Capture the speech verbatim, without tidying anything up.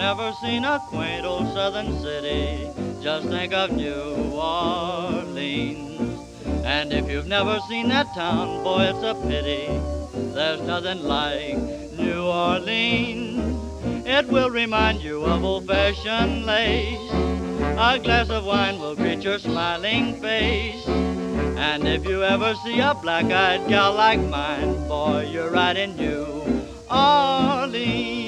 never seen a quaint old southern city, just think of New Orleans. And if you've never seen that town, boy, it's a pity. There's nothing like New Orleans. It will remind you of old-fashioned lace. A glass of wine will greet your smiling face. And if you ever see a black-eyed gal like mine, boy, you're right in New Orleans.